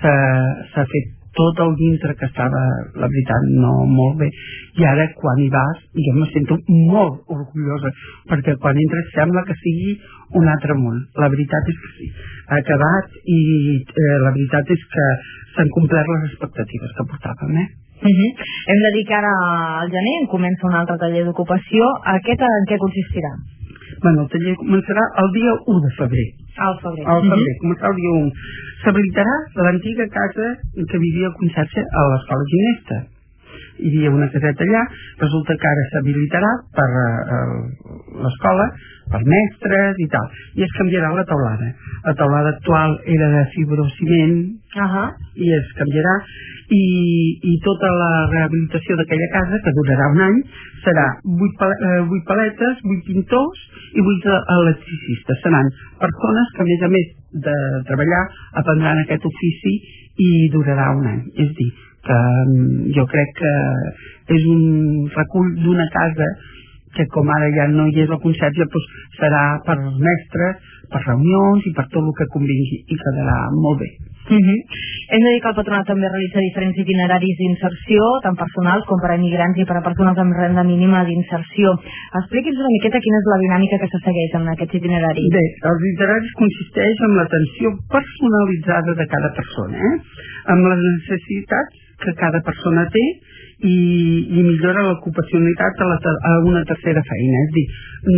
s'ha fet tot el dintre que estava, la veritat, no molt bé, i ara quan hi vas jo me sento molt orgullosa perquè quan entres sembla que sigui un altre món, la veritat és que sí ha acabat i eh, la veritat és que s'han complert les expectatives que portàvem, eh? Uh -huh. Hem de dir que ara al gener comença un altre taller d'ocupació. Aquest en què consistirà? Bueno, el taller començarà el dia u de febrer. Al febrer. Al febrer, uh -huh. començarà el dia u. S'habilitarà l'antiga casa en què vivia el conserge a l'escola Ginesta. Hi havia una caseta allà, resulta que ara s'habilitarà per uh, l'escola, per mestres i tal, i es canviarà la taulada. La taulada actual era de fibrociment uh -huh. i es canviarà i, i tota la rehabilitació d'aquella casa, que durarà un any, serà vuit, pal eh, vuit paletes, vuit pintors i vuit electricistes. Seran persones que a més a més de treballar aprendran aquest ofici i durarà un any. És dir, que jo crec que és un recull d'una casa que com ara ja no hi és el conserge, doncs serà per mestres, per reunions i per tot el que convingui i quedarà molt bé. Uh -huh. Hem de dir que el Patronat també realitza diferents itineraris d'inserció, tant personals com per a immigrants i per a persones amb renda mínima d'inserció. Expliqui'ns una miqueta quina és la dinàmica que se segueix en aquests itineraris. Bé, els itineraris consisteix en l'atenció personalitzada de cada persona, eh? amb les necessitats que cada persona té i, i millora l'ocupacionalitat a, la, a una tercera feina. És a dir,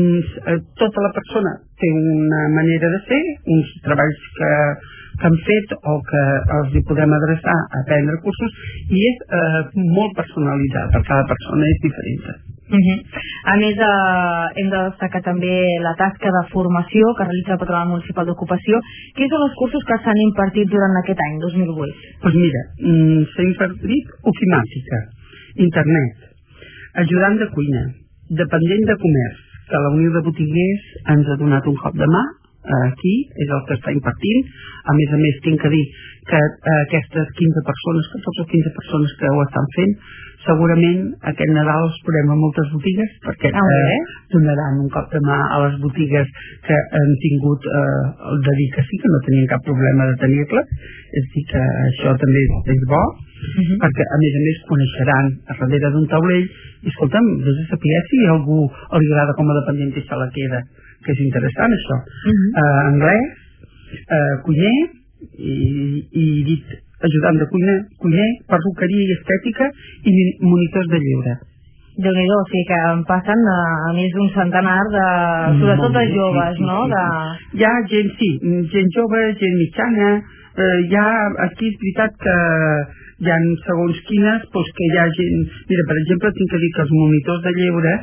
tota la persona té una manera de ser, uns treballs que que han fet o que els hi podem adreçar a prendre cursos i és eh, molt personalitzat, per cada persona és diferent. Uh -huh. A més, eh, hem de destacar també la tasca de formació que realitza el Patronat Municipal d'Ocupació. Quins són els cursos que s'han impartit durant aquest any, dos mil vuit? Doncs pues mira, s'ha impartit ofimàtica, internet, ajudant de cuina, dependent de comerç, que la Unió de Botiguers ens ha donat un cop de mà, aquí és el que està impartint. A més a més tinc que dir que eh, aquestes quinze persones, que tots les quinze persones que ho estan fent, segurament aquest Nadal els posem a moltes botigues perquè eh, donaran un cop de mà a les botigues que han tingut eh, el de dir que sí, que no tenien cap problema de tenir-les, és dir que això també és bo, uh -huh. perquè a més a més coneixeran a darrere d'un taulell i escolta'm, vés a saber si a algú li agrada com a dependent i se la queda, que és interessant això. Uh -huh. uh, anglès, uh, cuiner i, i dit ajudant de cuiner, cuiner, perruqueria i estètica i monitors de lleure. Déu-n'hi-do, o sigui que en passen a, a més d'un centenar de, sobretot de joves, sí, sí, no? Sí, de... sí. Hi ha gent, sí, gent jove, gent mitjana, eh, hi ha, aquí és veritat que hi ha segons quines, doncs que hi ha gent, mira, per exemple, tinc que dir que els monitors de lleure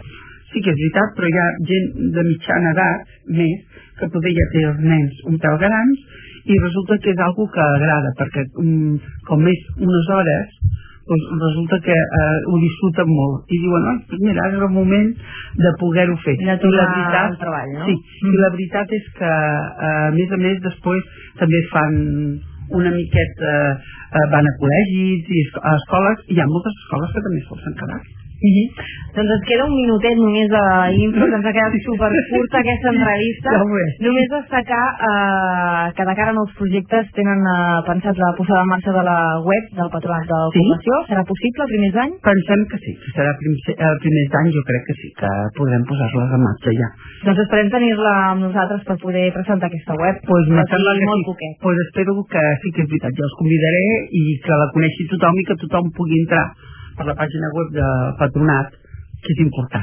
sí que és veritat, però hi ha gent de mitjana edat, més, que poder ja té els nens un pèl grans, i resulta que és algo que agrada, perquè um, com és unes hores, doncs resulta que eh, ho disfruten molt, i diuen, oh, pues mira, és el moment de poder-ho fer. I de tornar al treball, no? Sí, mm. i la veritat és que, eh, a més a més, després també fan una miqueta, eh, van a col·legis i a escoles, i hi ha moltes escoles que també s'ho quedar. Uh -huh. Doncs ens queda un minutet només d'info, que ens ha quedat supercurta aquesta entrevista. Només destacar eh, que de cara a nous projectes tenen eh, pensat la posada en marxa de la web del Patronat de l'Ocupació. Sí? Serà possible a primers d'any? Pensem que sí, que serà a primers d'any, jo crec que sí, que podrem posar-les en marxa ja. Doncs esperem tenir-la amb nosaltres per poder presentar aquesta web. Pues me sembla que sí. Poquet. Pues espero que sí que és veritat, jo els convidaré i que la coneixi tothom i que tothom pugui entrar per la pàgina web de Patronat, que és important.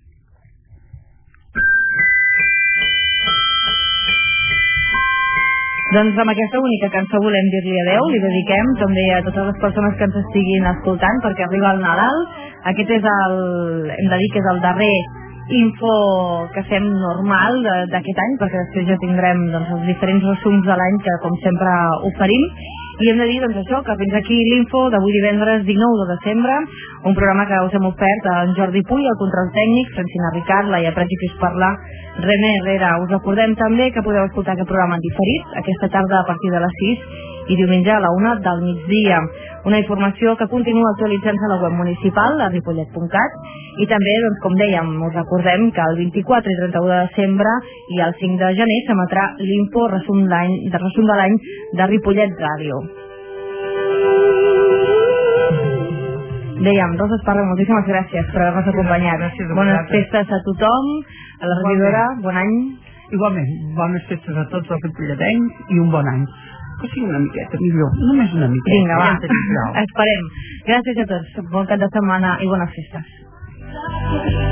Doncs amb aquesta única cançó volem dir-li adeu, li dediquem també a totes les persones que ens estiguin escoltant, perquè arriba el Nadal. Aquest és el, hem de dir que és el darrer info que fem normal d'aquest any, perquè després ja tindrem doncs, els diferents resums de l'any que com sempre oferim. I hem de dir doncs, això, que fins aquí l'info d'avui divendres dinou de desembre, un programa que us hem ofert en Jordi Puy, el control tècnic, Francina Ricard, Laia Prats i qui us parla, René Herrera. Us recordem també que podeu escoltar aquest programa en diferit aquesta tarda a partir de les sis i diumenge a la una del migdia. Una informació que continua actualitzant-se a la web municipal, a ripollet punt cat, i també, doncs, com dèiem, us recordem que el vint-i-quatre i trenta-u de desembre i el cinc de gener s'emetrà l'info resum de resum de l'any de Ripollet Ràdio. Dèiem, Rosa Esparra, moltíssimes gràcies per haver-nos acompanyat. Bones festes a tothom, a la regidora, bon any. Igualment, bones festes a tots els ripolletens i un bon any. Que sigui una miqueta millor, només una miqueta. Vinga, va, esperem. Gràcies a tots, bon cap de setmana i bones festes.